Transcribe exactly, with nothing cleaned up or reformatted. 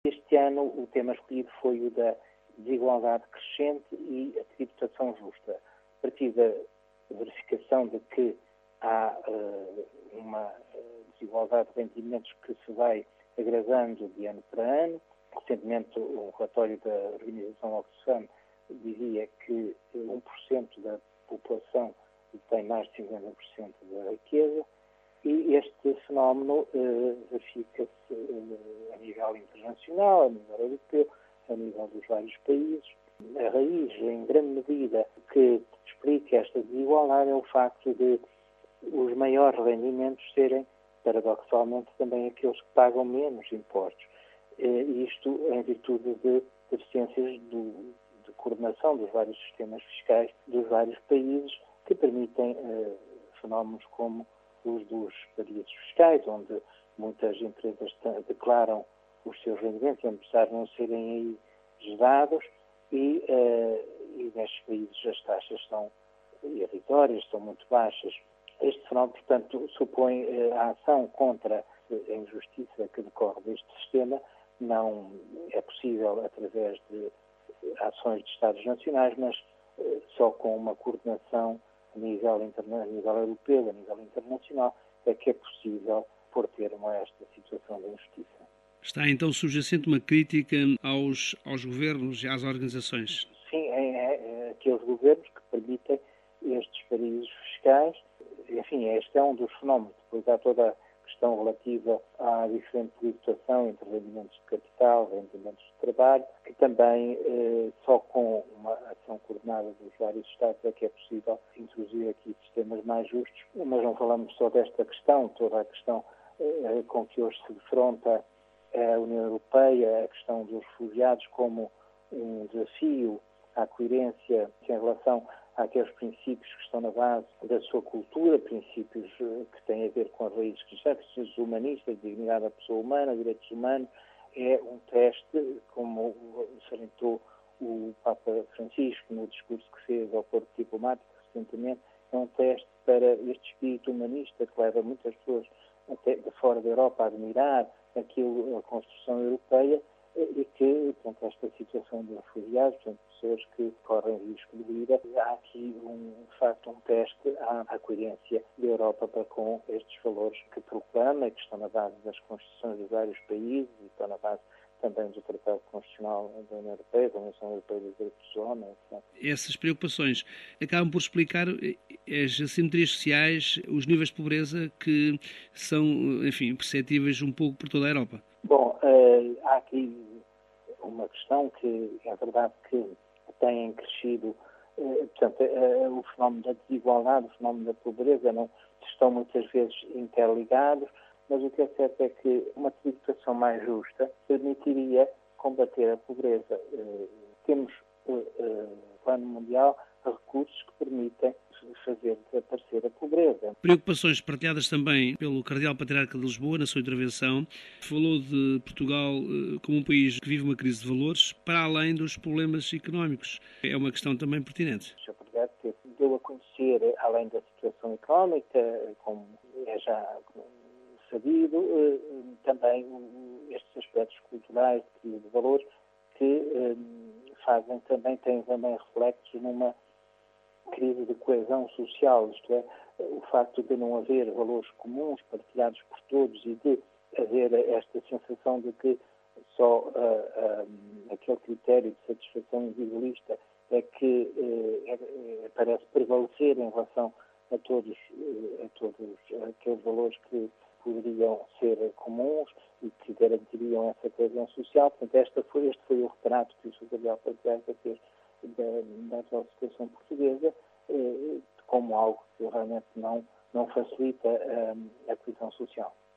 Este ano o tema escolhido foi o da desigualdade crescente e a tributação justa. A partir da verificação de que há uh, uma desigualdade de rendimentos que se vai agravando de ano para ano. Recentemente, um relatório da organização Oxfam dizia que um por cento da população tem mais de cinquenta por cento da riqueza e este fenómeno uh, verifica-se uh, a nível internacional, a nível europeu, a nível dos vários países. A raiz, em grande medida, que explica esta desigualdade é o facto de os maiores rendimentos serem, paradoxalmente, também aqueles que pagam menos impostos. E isto em virtude de deficiências do, de coordenação dos vários sistemas fiscais dos vários países que permitem uh, fenómenos como os dos paraísos fiscais, onde muitas empresas declaram os seus rendimentos, apesar de não serem aí gerados, e, uh, e nestes países as taxas são irrisórias, são muito baixas. Este fenómeno, portanto, supõe uh, a ação contra a injustiça que decorre deste sistema. Não é possível através de ações de Estados nacionais, mas uh, só com uma coordenação a nível, interna- a nível europeu, a nível internacional, é que é possível pôr termo a esta situação de injustiça. Está então subjacente uma crítica aos, aos governos e às organizações? Sim, é, é, é aqueles governos que permitem estes paraísos fiscais. Enfim, este é um dos fenómenos. Depois há toda a questão relativa à diferente tributação entre rendimentos de capital, rendimentos de trabalho, que também eh, só com uma ação coordenada dos vários Estados é que é possível introduzir aqui sistemas mais justos. Mas não falamos só desta questão, toda a questão eh, com que hoje se defronta a União Europeia, a questão dos refugiados como um desafio à coerência em relação àqueles princípios que estão na base da sua cultura, princípios que têm a ver com as raízes cristãs, princípios humanistas, dignidade da pessoa humana, direitos humanos. É um teste, como salientou o Papa Francisco no discurso que fez ao corpo diplomático recentemente, é um teste para este espírito humanista que leva muitas pessoas até de fora da Europa a admirar aquilo, a construção europeia, e que, portanto, esta situação de refugiados, portanto, pessoas que correm risco de vida, há aqui, um, de facto, um teste à, à coerência da Europa para com estes valores que proclama e que estão na base das constituições dos vários países e estão na base também do Tratado Constitucional da União Europeia, da Convenção Europeia dos Direitos do Homem, etcétera. Essas preocupações acabam por explicar as assimetrias sociais, os níveis de pobreza que são, enfim, perceptíveis um pouco por toda a Europa. Bom, uh, há aqui uma questão que é verdade que têm crescido, uh, portanto, uh, o fenómeno da desigualdade, o fenómeno da pobreza não estão muitas vezes interligados, mas o que é certo é que uma tributação mais justa permitiria combater a pobreza. Uh, temos uh, uh, no plano mundial recursos que permitem fazer desaparecer a pobreza. Preocupações partilhadas também pelo Cardeal Patriarca de Lisboa na sua intervenção. Falou de Portugal como um país que vive uma crise de valores, para além dos problemas económicos. É uma questão também pertinente. O senhor Presidente deu a conhecer, além da situação económica, como é já sabido, também estes aspectos culturais de crise de valores que fazem também, têm também reflexos numa crise de coesão social, isto é, o facto de não haver valores comuns partilhados por todos e de haver esta sensação de que só uh, uh, aquele critério de satisfação individualista é que uh, é, parece prevalecer em relação a todos, uh, a todos aqueles valores que poderiam ser comuns e que garantiriam essa coesão social. Portanto, esta foi, este foi o retrato que o senhor Cardeal Patriarca fez da, da atual situação portuguesa, eh, como algo que realmente não, não facilita eh, a coesão social.